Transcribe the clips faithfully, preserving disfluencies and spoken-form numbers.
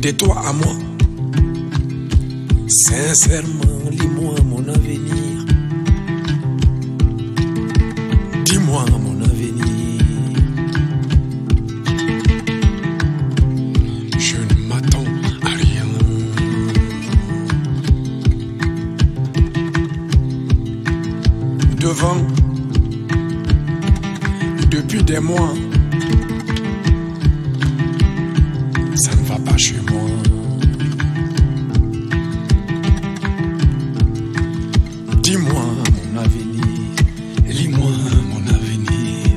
de toi à moi. Sincèrement, lis-moi mon avenir. Dis-moi mon avenir. Je ne m'attends à rien. Devant, depuis des mois, ça ne va pas chez moi. Dis-moi mon avenir, lis-moi mon avenir.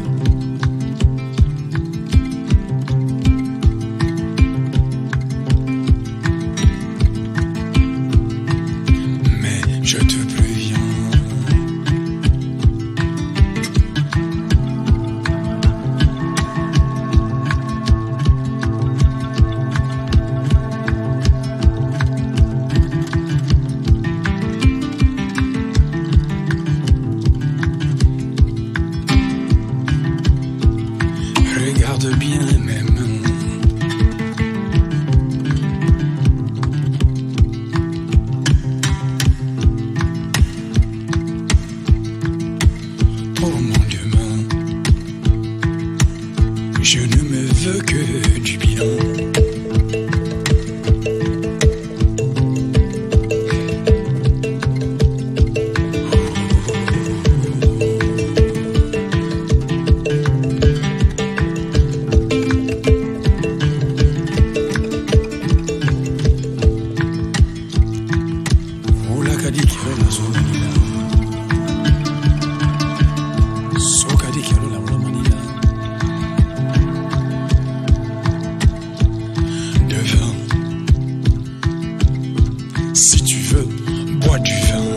Mais je te préviens, regarde bien mes mains. Oh mon Dieu, je ne me veux que du bien. Devant, si tu veux, bois du vin.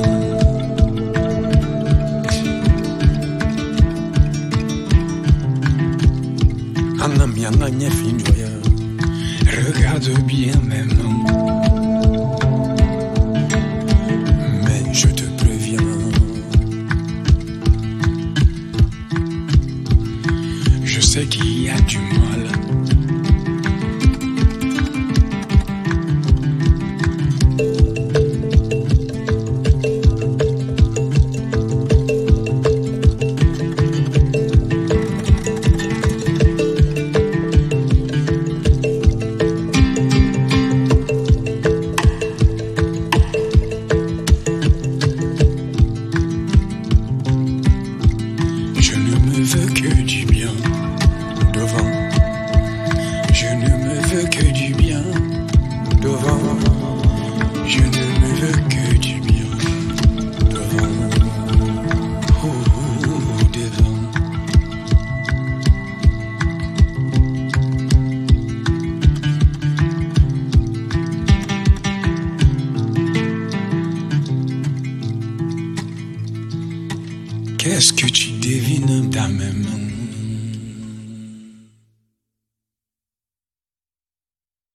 Anami ananya finjoya, regarde bien mes mains. Mais je te préviens, je sais qu'il y a du mal. Je ne me veux que du bien devant. Je ne me veux que du bien devant. Je ne me veux que du bien devant. Oh, oh, devant. Qu'est-ce que tu devines dans mes mains?